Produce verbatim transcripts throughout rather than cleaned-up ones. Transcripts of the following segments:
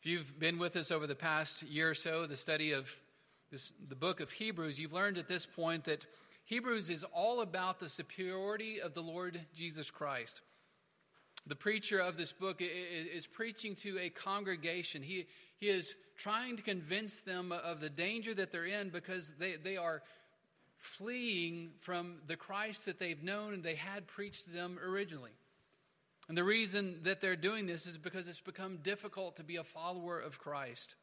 If you've been with us over the past year or so, the study of this, the book of Hebrews, you've learned at this point that Hebrews is all about the superiority of the Lord Jesus Christ. The preacher of this book is preaching to a congregation. He, he is trying to convince them of the danger that they're in because they, they are fleeing from the Christ that they've known and they had preached to them originally. And the reason that they're doing this is because it's become difficult to be a follower of Christ.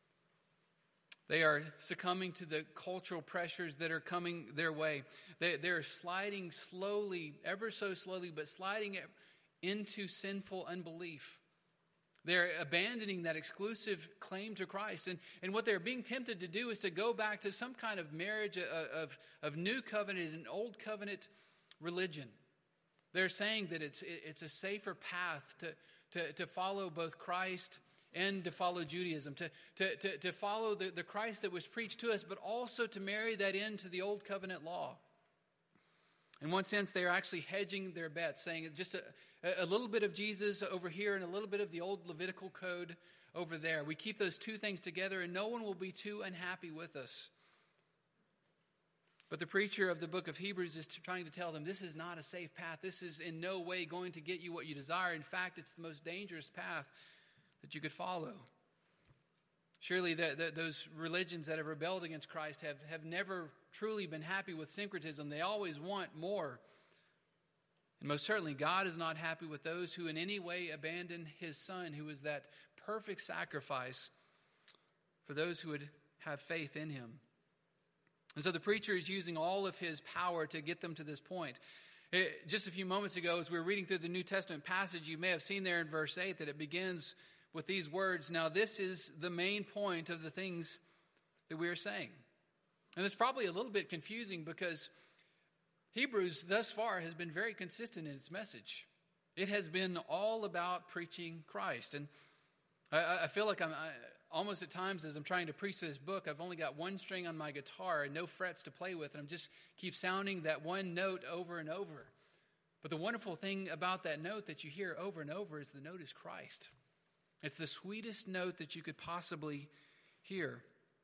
They are succumbing to the cultural pressures that are coming their way. They, they're sliding slowly, ever so slowly, but sliding into sinful unbelief. They're abandoning that exclusive claim to Christ. And, and what they're being tempted to do is to go back to some kind of marriage of, of, of new covenant and old covenant religion. They're saying that it's it's a safer path to, to, to follow both Christ and to follow Judaism, to, to, to, to follow the, the Christ that was preached to us, but also to marry that into the old covenant law. In one sense, they are actually hedging their bets, saying just a, a little bit of Jesus over here and a little bit of the old Levitical code over there. We keep those two things together and no one will be too unhappy with us. But the preacher of the book of Hebrews is trying to tell them this is not a safe path. This is in no way going to get you what you desire. In fact, it's the most dangerous path that you could follow. Surely the, the, those religions that have rebelled against Christ have, have never truly been happy with syncretism. They always want more. And most certainly God is not happy with those who in any way abandon his Son, who is that perfect sacrifice for those who would have faith in him. And so the preacher is using all of his power to get them to this point. It, just a few moments ago, as we were reading through the New Testament passage, you may have seen there in verse eight that it begins with these words, "Now this is the main point of the things that we are saying." And it's probably a little bit confusing because Hebrews thus far has been very consistent in its message. It has been all about preaching Christ. And I, I feel like I'm... I, Almost at times as I'm trying to preach this book, I've only got one string on my guitar and no frets to play with. And I'm just keep sounding that one note over and over. But the wonderful thing about that note that you hear over and over is the note is Christ. It's the sweetest note that you could possibly hear.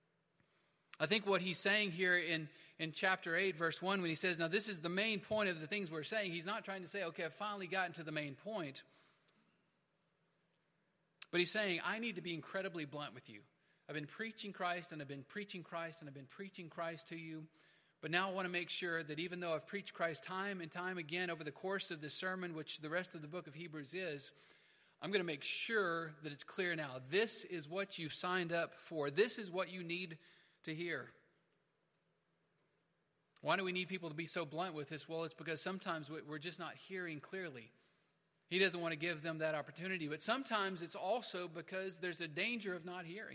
I think what he's saying here in, in chapter eight, verse one, when he says, now this is the main point of the things we're saying, he's not trying to say, okay, I've finally gotten to the main point. But he's saying, I need to be incredibly blunt with you. I've been preaching Christ, and I've been preaching Christ, and I've been preaching Christ to you. But now I want to make sure that even though I've preached Christ time and time again over the course of this sermon, which the rest of the book of Hebrews is, I'm going to make sure that it's clear now. This is what you've signed up for. This is what you need to hear. Why do we need people to be so blunt with this? Well, it's because sometimes we're just not hearing clearly. He doesn't want to give them that opportunity. But sometimes it's also because there's a danger of not hearing.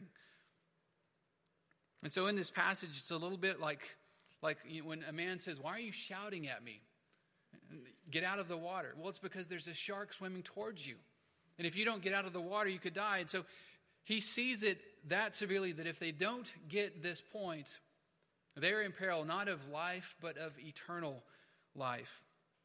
And so in this passage, it's a little bit like, like when a man says, why are you shouting at me? Get out of the water. Well, it's because there's a shark swimming towards you. And if you don't get out of the water, you could die. And so he sees it that severely that if they don't get this point, they're in peril not of life, but of eternal life.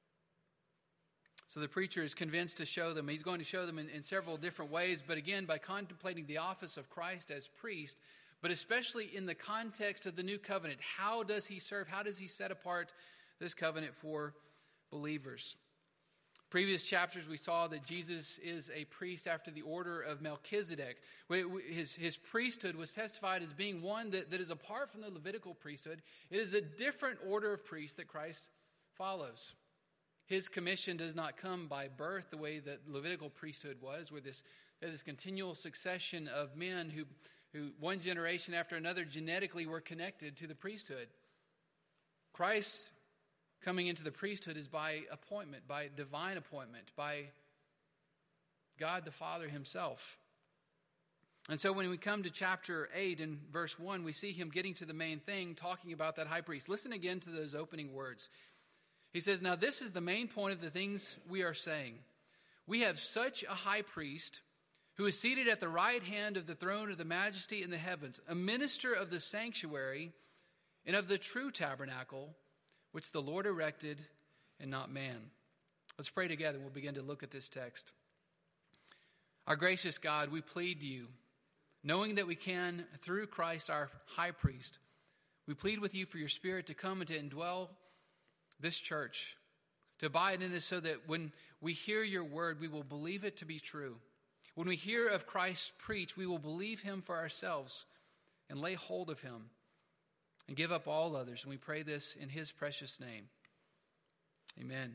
So the preacher is convinced to show them. He's going to show them in, in several different ways, but again, by contemplating the office of Christ as priest, but especially in the context of the new covenant. How does he serve? How does he set apart this covenant for believers? Previous chapters, we saw that Jesus is a priest after the order of Melchizedek. His, his priesthood was testified as being one that, that is apart from the Levitical priesthood. It is a different order of priests that Christ follows. His commission does not come by birth the way that Levitical priesthood was, where this, this continual succession of men who, who one generation after another genetically were connected to the priesthood. Christ coming into the priesthood is by appointment, by divine appointment, by God the Father himself. And so when we come to chapter eight and verse one, we see him getting to the main thing, talking about that high priest. Listen again to those opening words. He says, now this is the main point of the things we are saying. We have such a high priest who is seated at the right hand of the throne of the majesty in the heavens, a minister of the sanctuary and of the true tabernacle, which the Lord erected and not man. Let's pray together. We'll begin to look at this text. Our gracious God, we plead to you knowing that we can, through Christ our high priest, we plead with you for your Spirit to come and to indwell this church, to abide in us so that when we hear your word, we will believe it to be true. When we hear of Christ preached, we will believe him for ourselves and lay hold of him and give up all others. And we pray this in his precious name. Amen.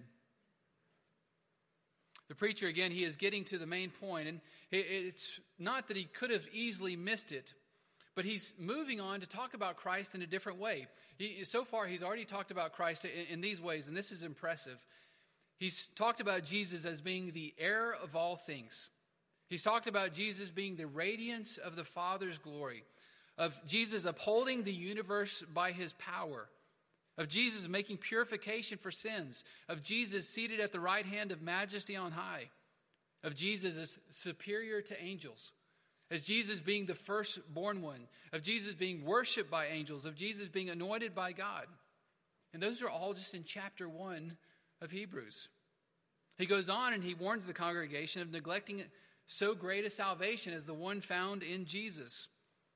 The preacher, again, he is getting to the main point, and it's not that he could have easily missed it, but he's moving on to talk about Christ in a different way. He, so far, he's already talked about Christ in, in these ways, and this is impressive. He's talked about Jesus as being the heir of all things. He's talked about Jesus being the radiance of the Father's glory, of Jesus upholding the universe by his power, of Jesus making purification for sins, of Jesus seated at the right hand of majesty on high, of Jesus as superior to angels, as Jesus being the firstborn one, of Jesus being worshiped by angels, of Jesus being anointed by God. And those are all just in chapter one of Hebrews. He goes on and he warns the congregation of neglecting so great a salvation as the one found in Jesus.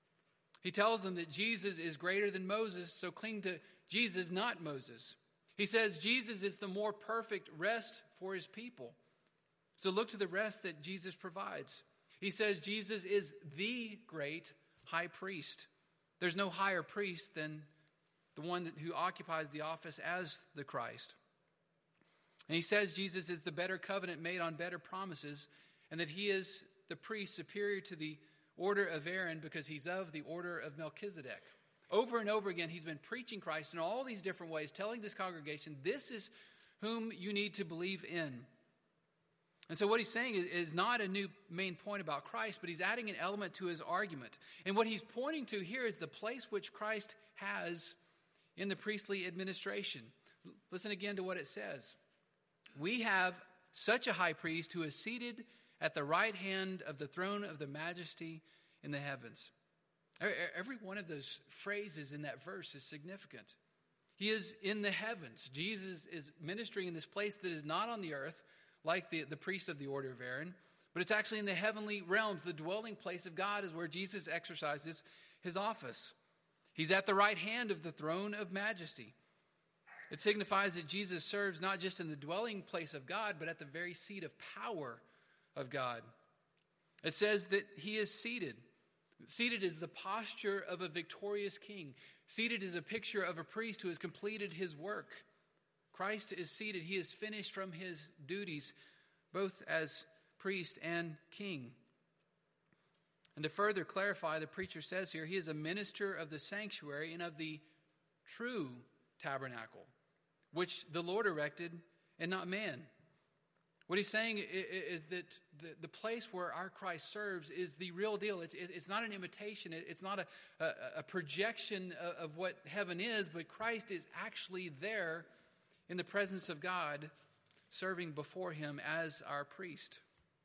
He tells them that Jesus is greater than Moses, so cling to Jesus, not Moses. He says Jesus is the more perfect rest for his people. So look to the rest that Jesus provides. He says Jesus is the great high priest. There's no higher priest than the one that, who occupies the office as the Christ. And he says Jesus is the better covenant made on better promises, and that he is the priest superior to the order of Aaron because he's of the order of Melchizedek. Over and over again, he's been preaching Christ in all these different ways, telling this congregation, this is whom you need to believe in. And so what he's saying is, is not a new main point about Christ, but he's adding an element to his argument. And what he's pointing to here is the place which Christ has in the priestly administration. Listen again to what it says. We have such a high priest who is seated at the right hand of the throne of the majesty in the heavens. Every one of those phrases in that verse is significant. He is in the heavens. Jesus is ministering in this place that is not on the earth, like the, the priests of the order of Aaron, but it's actually in the heavenly realms. The dwelling place of God is where Jesus exercises his office. He's at the right hand of the throne of majesty. It signifies that Jesus serves not just in the dwelling place of God, but at the very seat of power of God. It says that he is seated. Seated is the posture of a victorious king. Seated is a picture of a priest who has completed his work. Christ is seated. He is finished from his duties, both as priest and king. And to further clarify, the preacher says here, he is a minister of the sanctuary and of the true tabernacle, which the Lord erected and not man. What he's saying is that the place where our Christ serves is the real deal. It's, it's not an imitation. It's not a, a, a projection of what heaven is, but Christ is actually there in the presence of God, serving before him as our priest.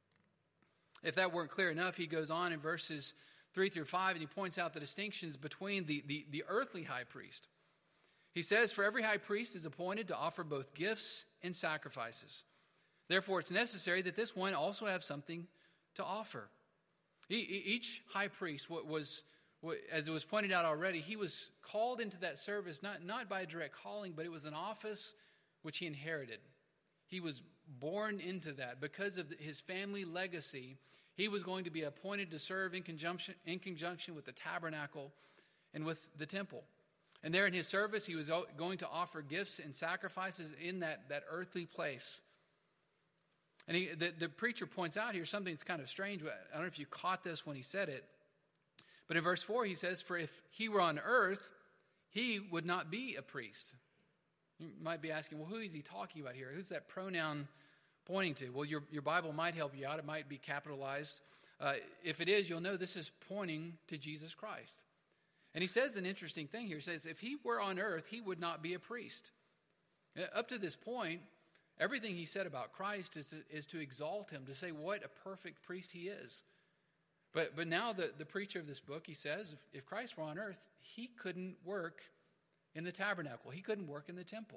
If that weren't clear enough, he goes on in verses three through five, and he points out the distinctions between the, the, the earthly high priest. He says, for every high priest is appointed to offer both gifts and sacrifices. Therefore, it's necessary that this one also have something to offer. Each high priest was, as it was pointed out already, he was called into that service not, not by a direct calling, but it was an office which he inherited. He was born into that. Because of his family legacy, he was going to be appointed to serve in conjunction, in conjunction with the tabernacle and with the temple. And there in his service, he was going to offer gifts and sacrifices in that, that earthly place. And he, the, the preacher points out here something that's kind of strange. I don't know if you caught this when he said it. But in verse four, he says, for if he were on earth, he would not be a priest. You might be asking, well, who is he talking about here? Who's that pronoun pointing to? Well, your, your Bible might help you out. It might be capitalized. Uh, if it is, you'll know this is pointing to Jesus Christ. And he says an interesting thing here. He says, if he were on earth, he would not be a priest. Up to this point, everything he said about Christ is to, is to exalt him, to say what a perfect priest he is. But but now the, the preacher of this book, he says, if, if Christ were on earth, he couldn't work in the tabernacle. He couldn't work in the temple.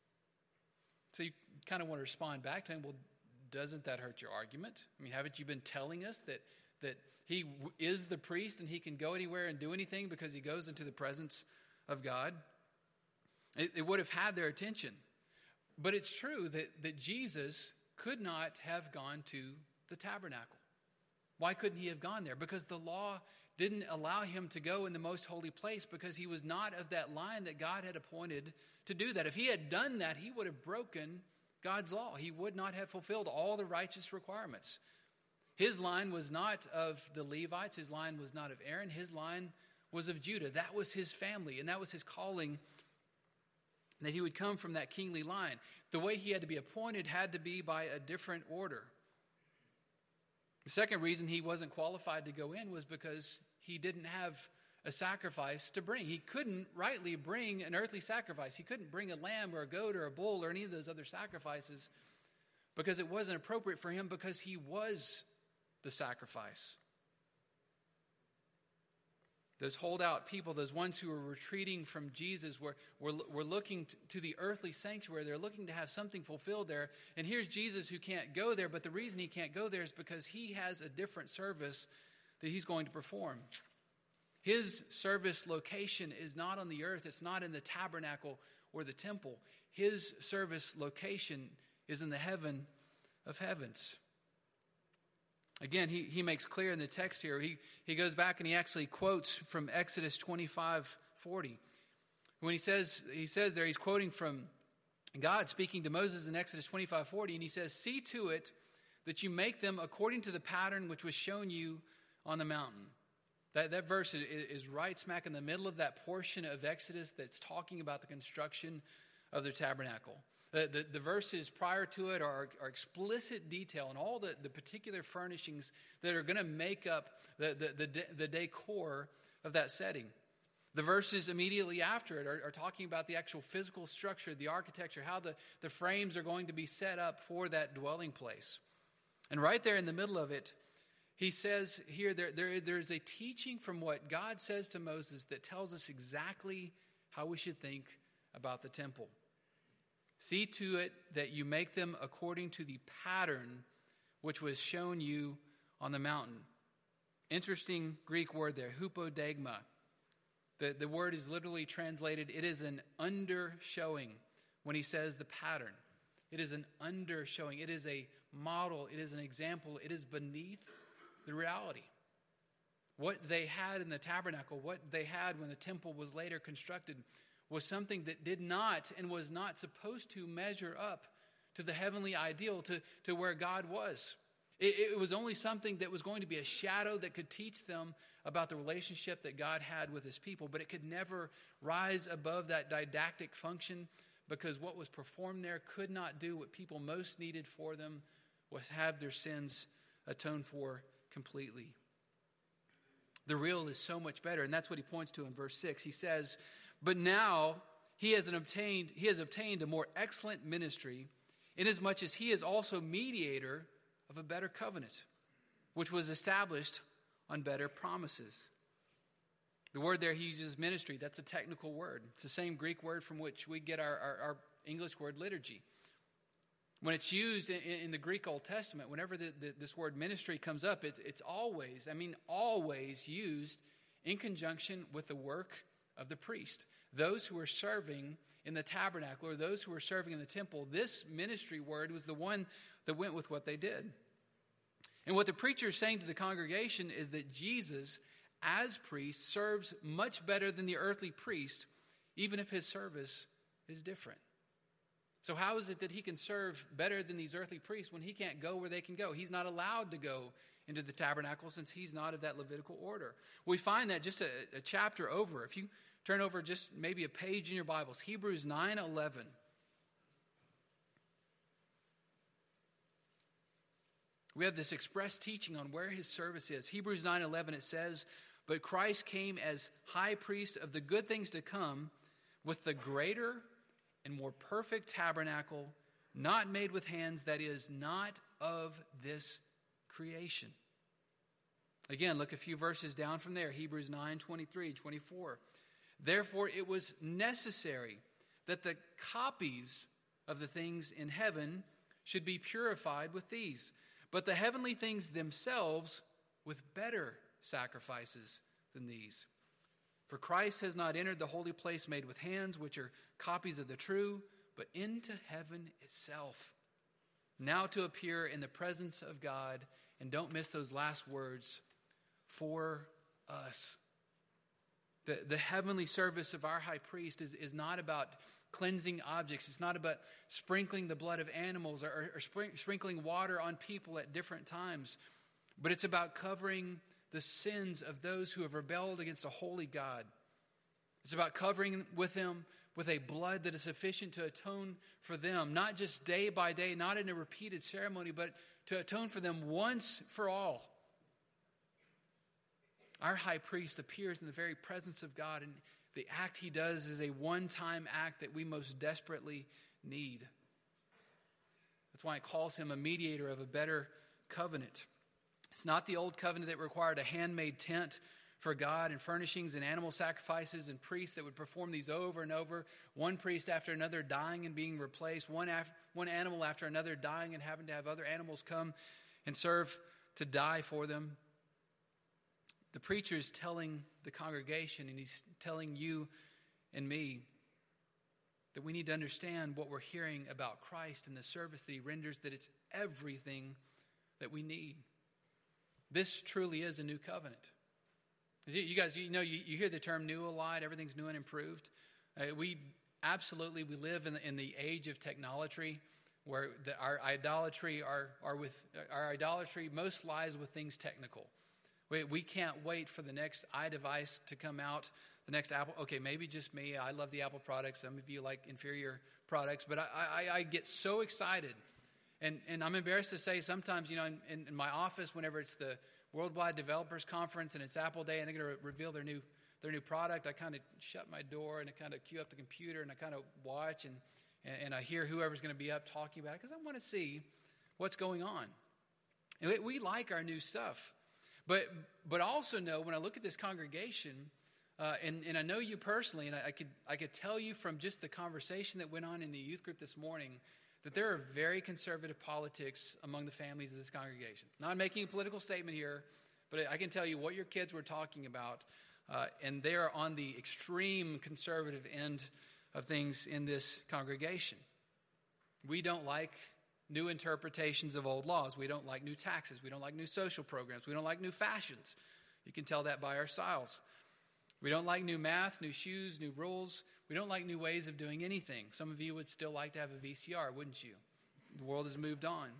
So you kind of want to respond back to him, well, doesn't that hurt your argument? I mean, haven't you been telling us that, that he w- is the priest and he can go anywhere and do anything because he goes into the presence of God. It, it would have had their attention. But it's true that, that Jesus could not have gone to the tabernacle. Why couldn't he have gone there? Because the law didn't allow him to go in the most holy place, because he was not of that line that God had appointed to do that. If he had done that, he would have broken God's law. He would not have fulfilled all the righteous requirements. His line was not of the Levites. His line was not of Aaron. His line was of Judah. That was his family, and that was his calling, that he would come from that kingly line. The way he had to be appointed had to be by a different order. The second reason he wasn't qualified to go in was because he didn't have a sacrifice to bring. He couldn't rightly bring an earthly sacrifice. He couldn't bring a lamb or a goat or a bull or any of those other sacrifices because it wasn't appropriate for him, because he was the sacrifice. Those holdout people, those ones who were retreating from Jesus, were, were, were looking to, to the earthly sanctuary. They're looking to have something fulfilled there. And here's Jesus who can't go there, but the reason he can't go there is because he has a different service that he's going to perform. His service location is not on the earth. It's not in the tabernacle or the temple. His service location is in the heaven of heavens. Again, he, he makes clear in the text here, he, he goes back and he actually quotes from Exodus twenty-five forty. When he says, he says there, he's quoting from God speaking to Moses in Exodus twenty-five forty, and he says, "See to it that you make them according to the pattern which was shown you on the mountain." That, that verse is, is right smack in the middle of that portion of Exodus that's talking about the construction of the tabernacle. The, the, the verses prior to it are, are explicit detail on all the, the particular furnishings that are going to make up the, the, the, the decor of that setting. The verses immediately after it are, are talking about the actual physical structure, the architecture, how the, the frames are going to be set up for that dwelling place. And right there in the middle of it, he says here, there, there, there's a teaching from what God says to Moses that tells us exactly how we should think about the temple. See to it that you make them according to the pattern which was shown you on the mountain. Interesting Greek word there, hupodegma. The, the word is literally translated, it is an undershowing when he says the pattern. It is an undershowing. It is a model. It is an example. It is beneath the reality. What they had in the tabernacle, what they had when the temple was later constructed, was something that did not and was not supposed to measure up to the heavenly ideal, to, to where God was. It, it was only something that was going to be a shadow that could teach them about the relationship that God had with his people, but it could never rise above that didactic function, because what was performed there could not do what people most needed for them, was have their sins atoned for completely. The real is so much better, and that's what he points to in verse six. He says, "But now he has obtained he has obtained a more excellent ministry, inasmuch as he is also mediator of a better covenant, which was established on better promises." The word there he uses, ministry, that's a technical word. It's the same Greek word from which we get our, our, our English word liturgy. When it's used in, in the Greek Old Testament, whenever the, the, this word ministry comes up, it's, it's always, I mean always used in conjunction with the work of the priest. Those who were serving in the tabernacle, or those who were serving in the temple, this ministry word was the one that went with what they did. And what the preacher is saying to the congregation is that Jesus, as priest, serves much better than the earthly priest, even if his service is different. So how is it that he can serve better than these earthly priests when he can't go where they can go? He's not allowed to go into the tabernacle since he's not of that Levitical order. We find that just a, a chapter over. If you turn over just maybe a page in your Bibles, Hebrews nine eleven. We have this express teaching on where his service is. Hebrews nine eleven, it says, "But Christ came as high priest of the good things to come, with the greater and more perfect tabernacle, not made with hands, that is, not of this creation." Again, look a few verses down from there. Hebrews nine twenty-three, twenty-four. "Therefore it was necessary that the copies of the things in heaven should be purified with these. But the heavenly things themselves with better sacrifices than these. For Christ has not entered the holy place made with hands, which are copies of the true, but into heaven itself, now to appear in the presence of God. And don't miss those last words, for us. The, the heavenly service of our high priest is, is not about cleansing objects. It's not about sprinkling the blood of animals or, or sprinkling water on people at different times. But it's about covering the sins of those who have rebelled against a holy God. It's about covering with them with a blood that is sufficient to atone for them, not just day by day, not in a repeated ceremony, but to atone for them once for all. Our high priest appears in the very presence of God, and the act he does is a one-time act that we most desperately need. That's why it calls him a mediator of a better covenant. It's not the old covenant that required a handmade tent for God and furnishings and animal sacrifices and priests that would perform these over and over, one priest after another dying and being replaced, one, af- one animal after another dying and having to have other animals come and serve to die for them. The preacher is telling the congregation, and he's telling you and me, that we need to understand what we're hearing about Christ and the service that he renders, that it's everything that we need. This truly is a new covenant. You guys, you know, you, you hear the term new a lot. Everything's new and improved. Uh, we absolutely, we live in the, in the age of technology, where the, our idolatry are, are with our idolatry most lies with things technical. We, we can't wait for the next iDevice to come out, the next Apple. Okay, maybe just me. I love the Apple products. Some of you like inferior products, but I, I, I get so excited. And and I'm embarrassed to say sometimes, you know, in, in my office, whenever it's the Worldwide Developers Conference and it's Apple Day and they're going to reveal their new their new product, I kind of shut my door and I kind of queue up the computer and I kind of watch and, and, and I hear whoever's going to be up talking about it because I want to see what's going on. And we, we like our new stuff. But but also know when I look at this congregation, uh, and, and I know you personally, and I, I could I could tell you from just the conversation that went on in the youth group this morning, that there are very conservative politics among the families of this congregation. Not making a political statement here, but I can tell you what your kids were talking about, uh, and they are on the extreme conservative end of things in this congregation. We don't like new interpretations of old laws. We don't like new taxes. We don't like new social programs. We don't like new fashions. You can tell that by our styles. We don't like new math, new shoes, new rules. We don't like new ways of doing anything. Some of you would still like to have a V C R, wouldn't you? The world has moved on.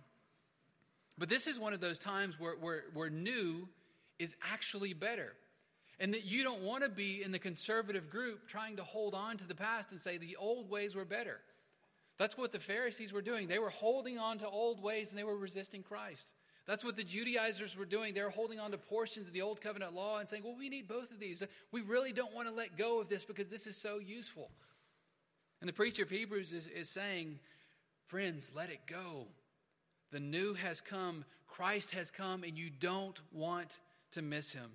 But this is one of those times where, where, where new is actually better. And that you don't want to be in the conservative group trying to hold on to the past and say the old ways were better. That's what the Pharisees were doing. They were holding on to old ways and they were resisting Christ. That's what the Judaizers were doing. They were holding on to portions of the Old Covenant law and saying, well, we need both of these. We really don't want to let go of this because this is so useful. And the preacher of Hebrews is, is saying, friends, let it go. The new has come. Christ has come, and you don't want to miss him.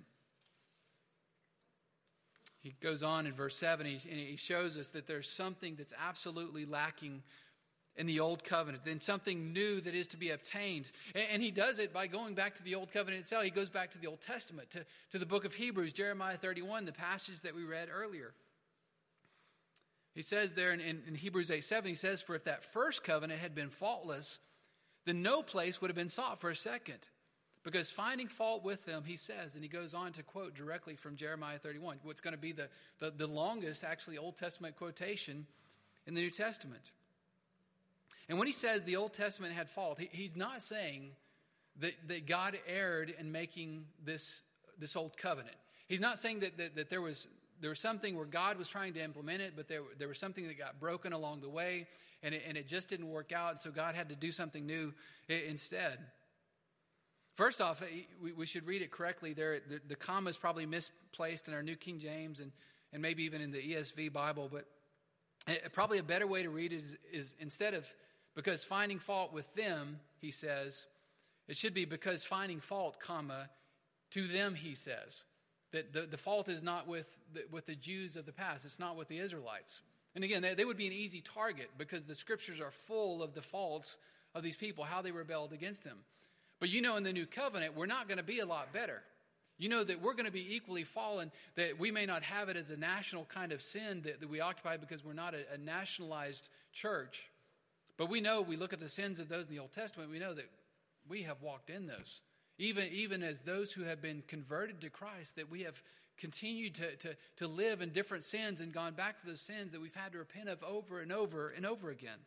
He goes on in verse seven, and he shows us that there's something that's absolutely lacking in the Old Covenant, then something new that is to be obtained. And he does it by going back to the Old Covenant itself. He goes back to the Old Testament, to, to the book of Hebrews, Jeremiah thirty-one, the passage that we read earlier. He says there in, in, in Hebrews eight seven, he says, for if that first covenant had been faultless, then no place would have been sought for a second. Because finding fault with them, he says, and he goes on to quote directly from Jeremiah thirty-one, what's going to be the, the, the longest, actually, Old Testament quotation in the New Testament. And when he says the Old Testament had fault, he, he's not saying that, that God erred in making this, this old covenant. He's not saying that, that, that there was there was something where God was trying to implement it, but there, there was something that got broken along the way, and it, and it just didn't work out, and so God had to do something new instead. First off, we, we should read it correctly. There, the, the comma is probably misplaced in our New King James and, and maybe even in the E S V Bible, but it, probably a better way to read it is, is instead of because finding fault with them, he says, it should be because finding fault, comma, to them, he says. That the, the fault is not with the, with the Jews of the past. It's not with the Israelites. And again, they, they would be an easy target because the scriptures are full of the faults of these people, how they rebelled against them. But you know, in the new covenant, we're not going to be a lot better. You know that we're going to be equally fallen, that we may not have it as a national kind of sin that, that we occupy because we're not a, a nationalized church. But we know, we look at the sins of those in the Old Testament, we know that we have walked in those. Even, even as those who have been converted to Christ, that we have continued to, to, to live in different sins and gone back to those sins that we've had to repent of over and over and over again.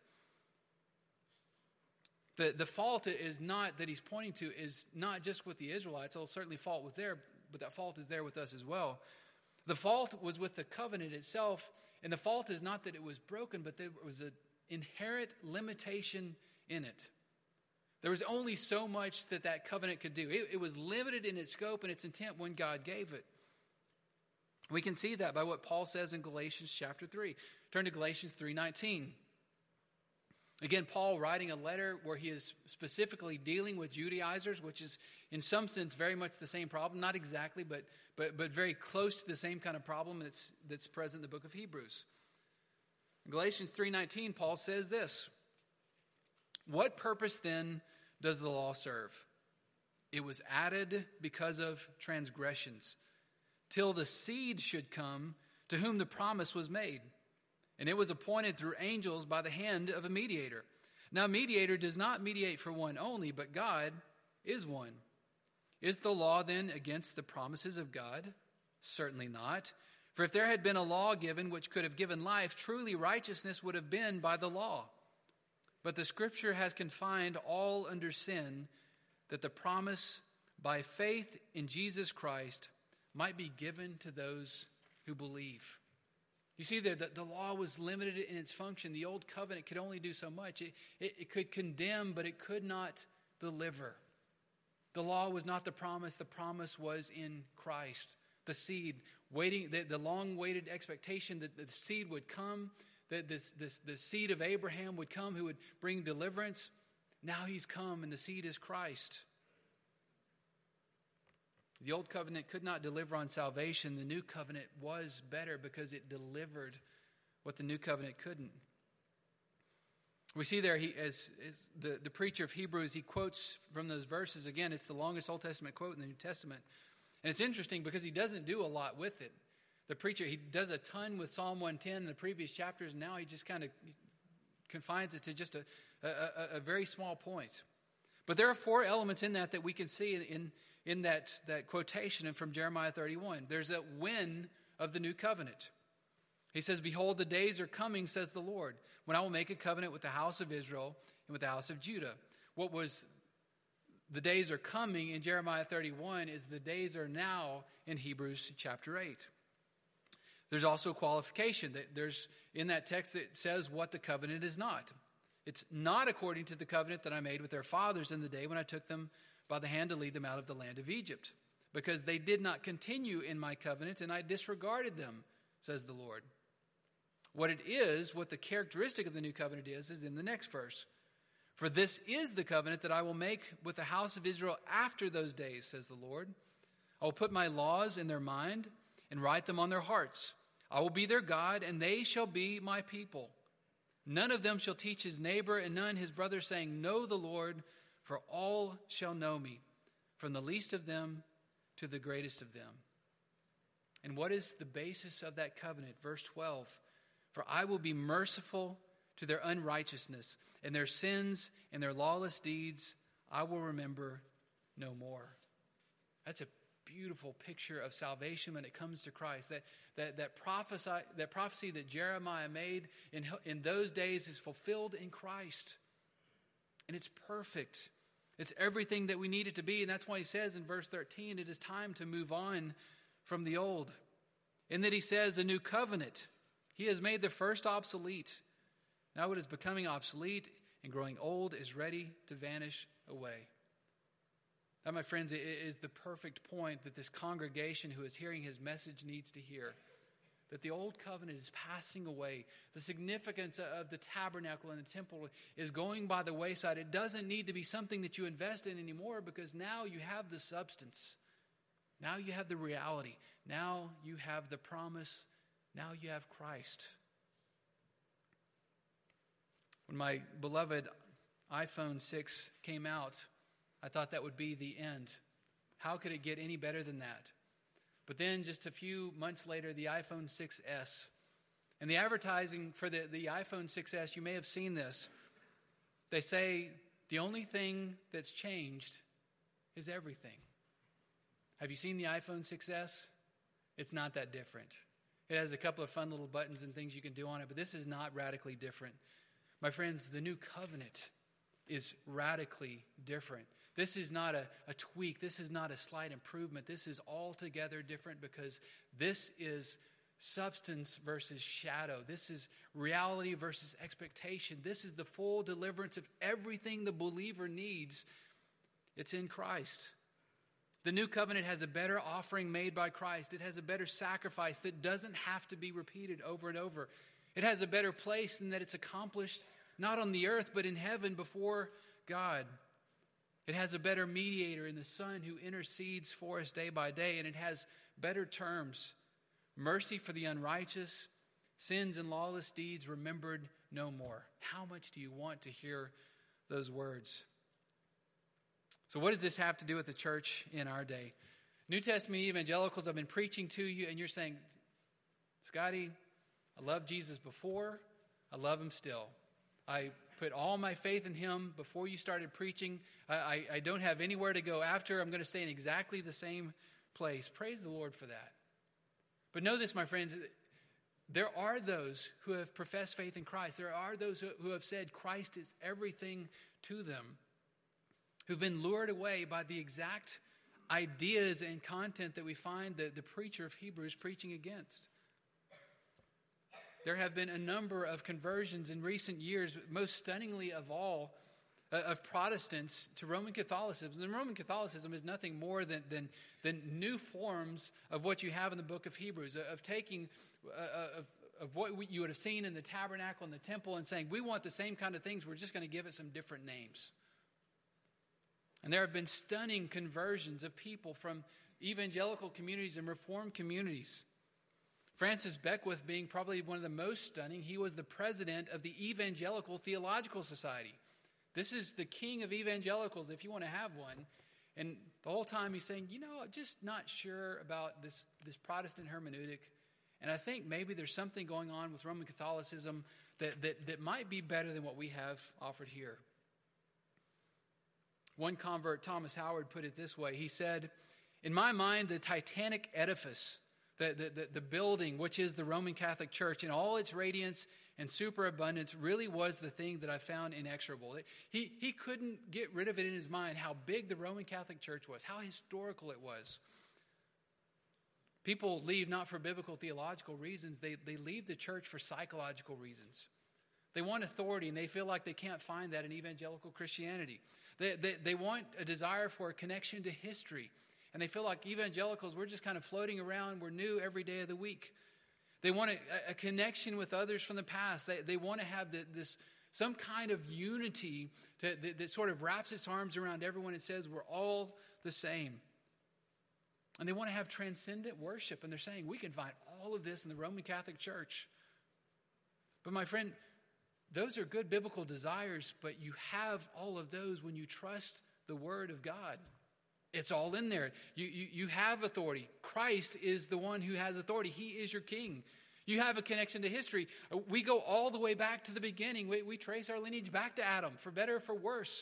The, the fault is not that he's pointing to is not just with the Israelites, although certainly fault was there, but that fault is there with us as well. The fault was with the covenant itself, and the fault is not that it was broken, but there was an inherent limitation in it. There was only so much that that covenant could do. It, it was limited in its scope and its intent when God gave it. We can see that by what Paul says in Galatians chapter three. Turn to Galatians three nineteen. Again, Paul writing a letter where he is specifically dealing with Judaizers, which is in some sense very much the same problem. Not exactly, but but but very close to the same kind of problem that's, that's present in the book of Hebrews. In Galatians three nineteen, Paul says this: "What purpose then does the law serve? It was added because of transgressions, till the seed should come to whom the promise was made. And it was appointed through angels by the hand of a mediator. Now, a mediator does not mediate for one only, but God is one. Is the law then against the promises of God? Certainly not. For if there had been a law given which could have given life, truly righteousness would have been by the law. But the Scripture has confined all under sin, that the promise by faith in Jesus Christ might be given to those who believe." You see there that the law was limited in its function. The old covenant could only do so much. It, it, it could condemn, but it could not deliver. The law was not the promise. The promise was in Christ. The seed, waiting, the, the long-waited expectation that the seed would come, that this, this, the seed of Abraham would come who would bring deliverance. Now he's come, and the seed is Christ. The old covenant could not deliver on salvation. The new covenant was better because it delivered what the new covenant couldn't. We see there, he, as, as the, the preacher of Hebrews, he quotes from those verses. Again, it's the longest Old Testament quote in the New Testament. And it's interesting because he doesn't do a lot with it. The preacher, he does a ton with Psalm one ten in the previous chapters, and now he just kind of confines it to just a, a, a very small point. But there are four elements in that that we can see in, in In that, that quotation and from Jeremiah thirty-one. There's a when of the new covenant. He says, "Behold, the days are coming, says the Lord, when I will make a covenant with the house of Israel and with the house of Judah." What was the days are coming in Jeremiah thirty-one is the days are now in Hebrews chapter eight. There's also qualification. That there's in that text that says what the covenant is not. It's not according to the covenant that I made with their fathers in the day when I took them by the hand to lead them out of the land of Egypt, because they did not continue in my covenant, and I disregarded them, says the Lord. What it is, what the characteristic of the new covenant is, is in the next verse. "For this is the covenant that I will make with the house of Israel after those days, says the Lord. I will put my laws in their mind and write them on their hearts. I will be their God, and they shall be my people. None of them shall teach his neighbor and none his brother, saying, Know the Lord, for all shall know me, from the least of them to the greatest of them." And what is the basis of that covenant? Verse twelve, "For I will be merciful to their unrighteousness, and their sins and their lawless deeds I will remember no more." That's a beautiful picture of salvation when it comes to Christ. That that that prophecy that prophecy that Jeremiah made in, in those days is fulfilled in Christ. And it's perfect. It's everything that we need it to be. And that's why he says in verse thirteen, it is time to move on from the old. And that he says a new covenant. He has made the first obsolete. Now it is becoming obsolete and growing old is ready to vanish away. That, my friends, is the perfect point that this congregation who is hearing his message needs to hear. That the old covenant is passing away. The significance of the tabernacle and the temple is going by the wayside. It doesn't need to be something that you invest in anymore, because now you have the substance. Now you have the reality. Now you have the promise. Now you have Christ. When my beloved iPhone six came out, I thought that would be the end. How could it get any better than that? But then just a few months later, the iPhone six S. And the advertising for the, the iPhone six S, you may have seen this. They say the only thing that's changed is everything. Have you seen the iPhone six S? It's not that different. It has a couple of fun little buttons and things you can do on it, but this is not radically different. My friends, the new covenant is radically different. This is not a, a tweak. This is not a slight improvement. This is altogether different because this is substance versus shadow. This is reality versus expectation. This is the full deliverance of everything the believer needs. It's in Christ. The new covenant has a better offering made by Christ. It has a better sacrifice that doesn't have to be repeated over and over. It has a better place in that it's accomplished not on the earth but in heaven before God. It has a better mediator in the Son who intercedes for us day by day, and it has better terms. Mercy for the unrighteous, sins and lawless deeds remembered no more. How much do you want to hear those words? So what does this have to do with the church in our day? New Testament evangelicals, I've been preaching to you, and you're saying, Scotty, I loved Jesus before, I love him still. I put all my faith in him before you started preaching. I, I, I don't have anywhere to go after. I'm going to stay in exactly the same place. Praise the Lord for that. But know this, my friends, there are those who have professed faith in Christ. There are those who, who have said Christ is everything to them, who've been lured away by the exact ideas and content that we find the, the preacher of Hebrews preaching against. There have been a number of conversions in recent years, most stunningly of all, uh, of Protestants to Roman Catholicism. And Roman Catholicism is nothing more than, than, than new forms of what you have in the book of Hebrews, of taking uh, of, of what we, you would have seen in the tabernacle and the temple and saying, we want the same kind of things, we're just going to give it some different names. And there have been stunning conversions of people from evangelical communities and Reformed communities. Francis Beckwith being probably one of the most stunning. He was the president of the Evangelical Theological Society. This is the king of evangelicals, if you want to have one. And the whole time he's saying, you know, I'm just not sure about this, this Protestant hermeneutic. And I think maybe there's something going on with Roman Catholicism that, that, that might be better than what we have offered here. One convert, Thomas Howard, put it this way. He said, in my mind, the Titanic edifice, the, the, the, the building, which is the Roman Catholic Church, in all its radiance and superabundance, really was the thing that I found inexorable. He, he couldn't get rid of it in his mind how big the Roman Catholic Church was, how historical it was. People leave not for biblical theological reasons. They, they leave the church for psychological reasons. They want authority, and they feel like they can't find that in evangelical Christianity. They, they, they want a desire for a connection to history. And they feel like evangelicals, we're just kind of floating around. We're new every day of the week. They want a, a connection with others from the past. They, they want to have the, this some kind of unity to, that, that sort of wraps its arms around everyone and says we're all the same. And they want to have transcendent worship. And they're saying we can find all of this in the Roman Catholic Church. But my friend, those are good biblical desires, but you have all of those when you trust the Word of God. It's all in there. You, you, you have authority. Christ is the one who has authority. He is your king. You have a connection to history. We go all the way back to the beginning. We, we trace our lineage back to Adam, for better or for worse.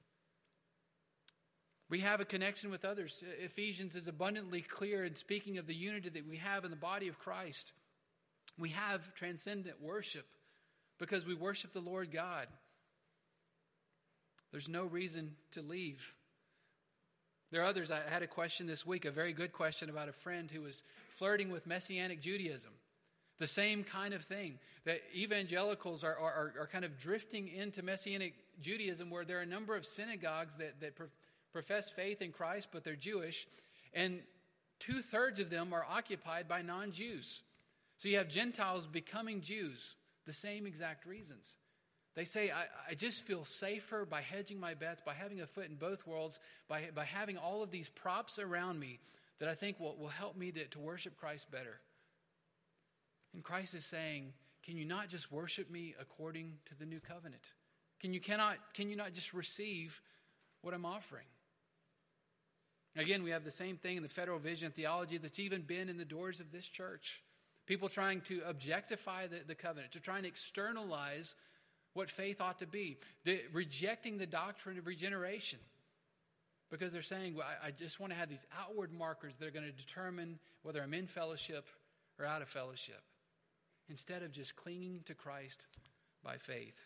We have a connection with others. Ephesians is abundantly clear in speaking of the unity that we have in the body of Christ. We have transcendent worship because we worship the Lord God. There's no reason to leave. There are others. I had a question this week, a very good question about a friend who was flirting with Messianic Judaism. The same kind of thing, that evangelicals are, are, are kind of drifting into Messianic Judaism, where there are a number of synagogues that, that pro- profess faith in Christ, but they're Jewish, and two-thirds of them are occupied by non-Jews. So you have Gentiles becoming Jews, the same exact reasons. They say, I, I just feel safer by hedging my bets, by having a foot in both worlds, by, by having all of these props around me that I think will, will help me to, to worship Christ better. And Christ is saying, can you not just worship me according to the new covenant? Can you cannot can you not just receive what I'm offering? Again, we have the same thing in the federal vision theology that's even been in the doors of this church. People trying to objectify the, the covenant, to try and externalize what faith ought to be, de- rejecting the doctrine of regeneration. Because they're saying, well, I, I just want to have these outward markers that are going to determine whether I'm in fellowship or out of fellowship, instead of just clinging to Christ by faith.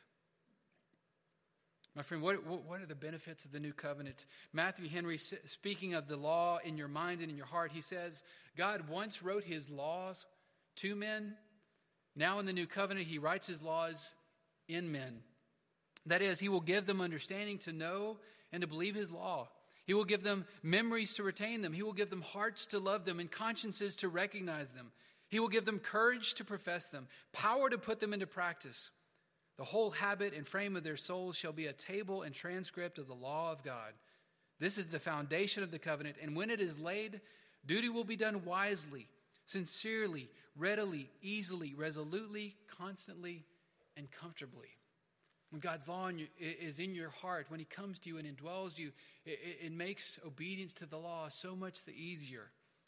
My friend, what, what are the benefits of the new covenant? Matthew Henry, speaking of the law in your mind and in your heart, he says, God once wrote his laws to men. Now in the new covenant, he writes his laws in men. That is, he will give them understanding to know and to believe his law. He will give them memories to retain them. He will give them hearts to love them and consciences to recognize them. He will give them courage to profess them, power to put them into practice. The whole habit and frame of their souls shall be a table and transcript of the law of God. This is the foundation of the covenant, and when it is laid, duty will be done wisely, sincerely, readily, easily, resolutely, constantly, and comfortably. When God's law in your, is in your heart, when he comes to you and indwells you, it, it makes obedience to the law so much the easier.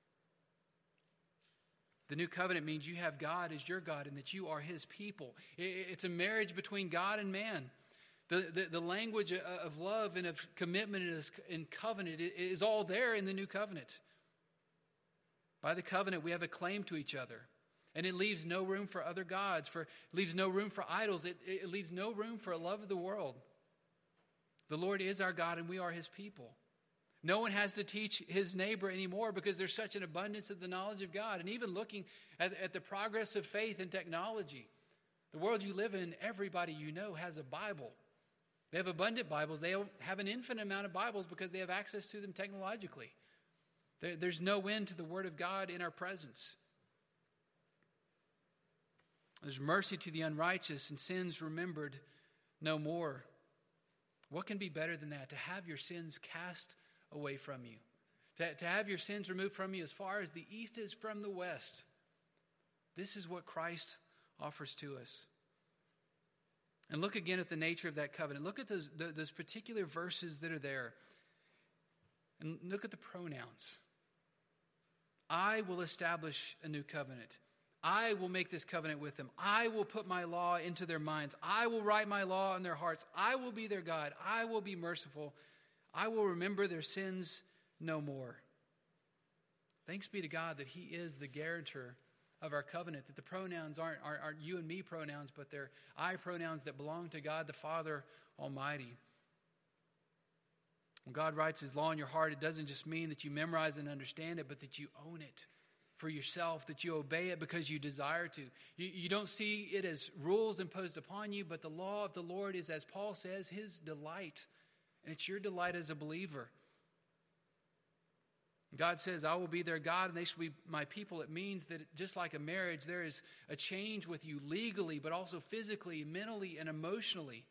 The new covenant means you have God as your God and that you are his people. It, it's a marriage between God and man. The, the, the language of love and of commitment and covenant is all there in the new covenant. By the covenant, we have a claim to each other. And it leaves no room for other gods, for, it leaves no room for idols. It, it leaves no room for a love of the world. The Lord is our God and we are his people. No one has to teach his neighbor anymore because there's such an abundance of the knowledge of God. And even looking at, at the progress of faith and technology, the world you live in, everybody you know has a Bible. They have abundant Bibles. They don't have an infinite amount of Bibles because they have access to them technologically. There, there's no end to the Word of God in our presence. There's mercy to the unrighteous and sins remembered no more. What can be better than that? To have your sins cast away from you. To, to have your sins removed from you as far as the east is from the west. This is what Christ offers to us. And look again at the nature of that covenant. Look at those, those particular verses that are there. And look at the pronouns. I will establish a new covenant. I will make this covenant with them. I will put my law into their minds. I will write my law in their hearts. I will be their God. I will be merciful. I will remember their sins no more. Thanks be to God that he is the guarantor of our covenant, that the pronouns aren't, aren't, aren't you and me pronouns, but they're I pronouns that belong to God the Father Almighty. When God writes his law in your heart, it doesn't just mean that you memorize and understand it, but that you own it for yourself, that you obey it because you desire to. You, you don't see it as rules imposed upon you, but the law of the Lord is, as Paul says, his delight. And it's your delight as a believer. God says, I will be their God and they shall be my people. It means that just like a marriage, there is a change with you legally, but also physically, mentally, and emotionally.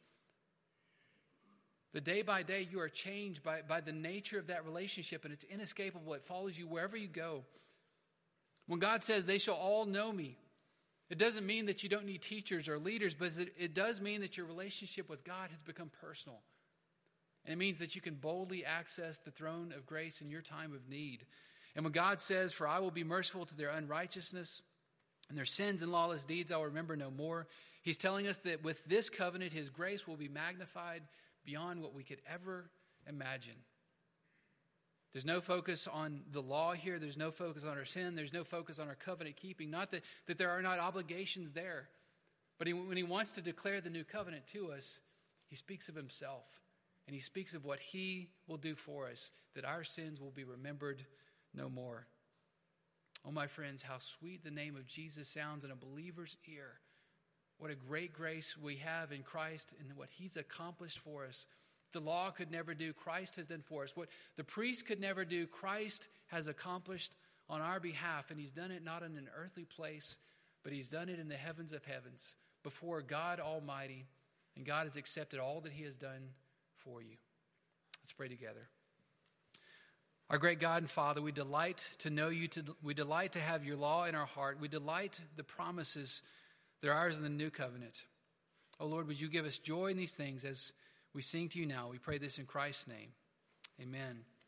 The day by day you are changed by, by the nature of that relationship, and it's inescapable. It follows you wherever you go. When God says, they shall all know me, it doesn't mean that you don't need teachers or leaders, but it, it does mean that your relationship with God has become personal. And it means that you can boldly access the throne of grace in your time of need. And when God says, for I will be merciful to their unrighteousness and their sins and lawless deeds I will remember no more, he's telling us that with this covenant, his grace will be magnified beyond what we could ever imagine. There's no focus on the law here. There's no focus on our sin. There's no focus on our covenant keeping. Not that, that there are not obligations there. But he, when he wants to declare the new covenant to us, he speaks of himself. And he speaks of what he will do for us, that our sins will be remembered no more. Oh, my friends, how sweet the name of Jesus sounds in a believer's ear. What a great grace we have in Christ and what he's accomplished for us. The law could never do, Christ has done for us. What the priest could never do, Christ has accomplished on our behalf. And he's done it not in an earthly place, but he's done it in the heavens of heavens before God Almighty. And God has accepted all that he has done for you. Let's pray together. Our great God and Father, we delight to know you. To, we delight to have your law in our heart. We delight the promises that are ours in the new covenant. Oh Lord, would you give us joy in these things as we sing to you now? We pray this in Christ's name. Amen.